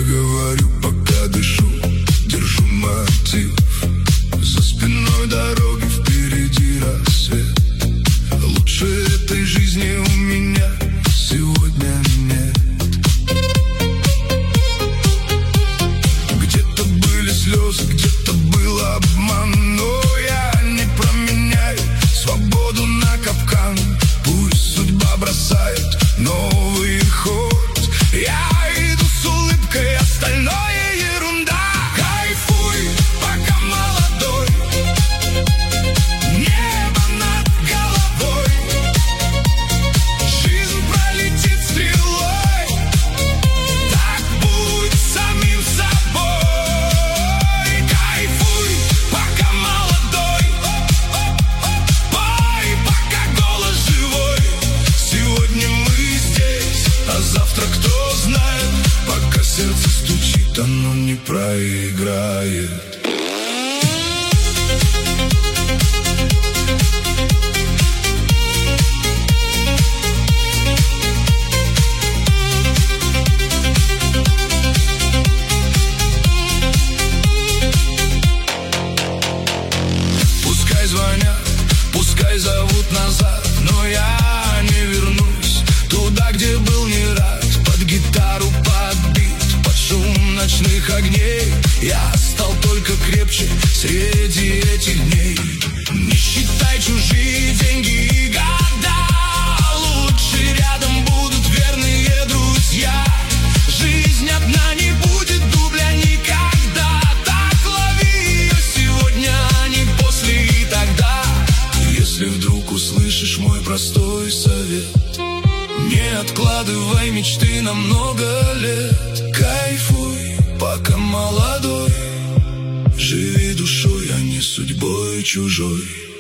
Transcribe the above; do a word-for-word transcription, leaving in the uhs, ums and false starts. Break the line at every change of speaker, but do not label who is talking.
говорю, пока дышу, держу мотив. За спиной дороги, впереди рассвет. Лучше этой жизни у меня сегодня нет. Где-то были слезы, где-то был обман, но я не променяю свободу на капкан. Пусть судьба бросает новый ход, я иду с улыбкой, остальное ерунда. Кайфуй, пока молодой, небо над головой. Жизнь пролетит стрелой, так будь самим собой. Кайфуй, пока молодой, пой, пока голос живой. Сегодня мы здесь, а завтра кто знает. Пока сердце стучит, оно не проиграет. Пускай звонят, пускай зовут назад, но я не вернусь туда, где был не рад. Под гитару, под бит, под шум ночных огней я стал только крепче среди этих дней. Не считай чужие деньги и года, лучше рядом будут верные друзья. Жизнь одна, не будет дубля никогда. Так лови ее сегодня, а не после и тогда. Если вдруг услышишь мой простой совет, не откладывай мечты на много лет. Кайфуй, пока молодой, живи душой, а не судьбой чужой.